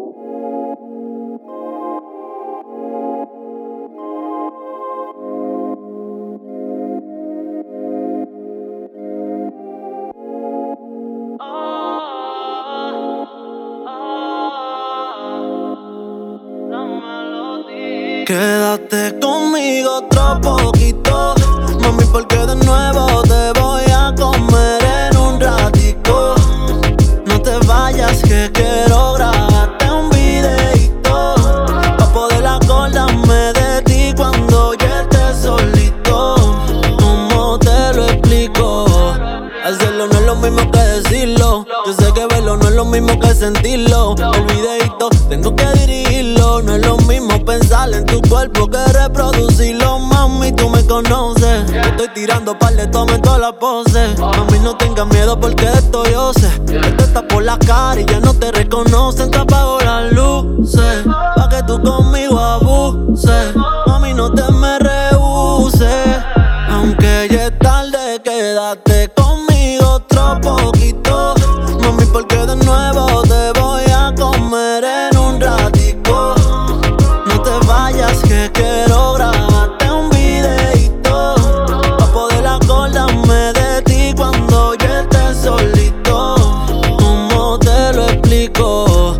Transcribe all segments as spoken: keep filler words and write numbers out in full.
Quédate conmigo otro poquito, mami, porque de nuevo te voy a comer en un ratico. No te vayas que quiero grabarte un videito, pa' poder acordarme de ti cuando yo esté solito. ¿Cómo te lo explico? Hacerlo no es lo mismo que decirlo. Yo sé que verlo no es lo mismo que sentirlo. El videito tengo que dirigirlo. No es lo mismo pensar en tu cuerpo que reproducirlo. Mami, tú me conoces. Yo estoy tirando par de tomas en todas las poses. Mami, no tengas miedo porque esto yo sé. Esto está por la cara y ya no te reconocen. Te apago las luces pa' que tú conmigo abuses. Mami, no te me rehuses. Aunque ya es tarde, quédate conmigo otro poquito, mami, porque de nuevo te voy a comer en un ratico. No te vayas que quiero grabarte un videito, pa' poder acordarme de ti cuando yo esté solito. ¿Cómo te lo explico?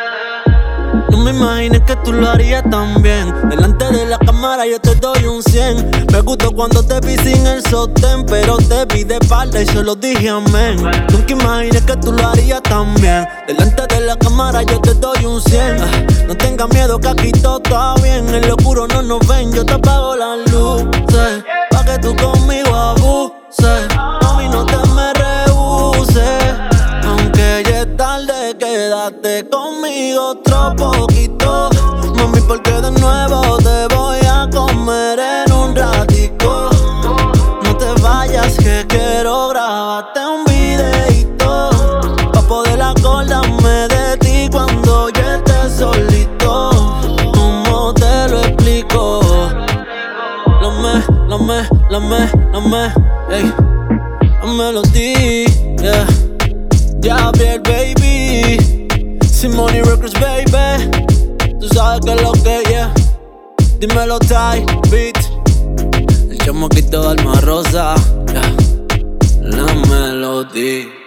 No me imaginé que tú lo harías también. Delante de la cámara yo te doy un cien. Me gustó cuando te vi sin el sostén, pero te vi de espalda y solo dije amén. Nunca imaginé que tú lo harías también. Delante de la cámara yo te doy un cien. Ah, no tengas miedo que aquí todo está bien. En lo oscuro no nos ven, yo te apago las luces pa' que tú conmigo abuses. Mami, no te me rehuses. Aunque ya es tarde, quédate conmigo otro poquito, mami, porque de nuevo te voy a comer en un ratico. No te vayas que quiero grabarte un videito, pa' poder acordarme de ti cuando yo esté solito. ¿Cómo te lo explico? Lame, lame, lame, lame, ey, la melodía, yeah. Gabriel, baby, Simone Records, baby. Tú sabes que es lo que, yeah. Dímelo, Ty, beat. El chamaquito de alma rosa, yeah. La melodía.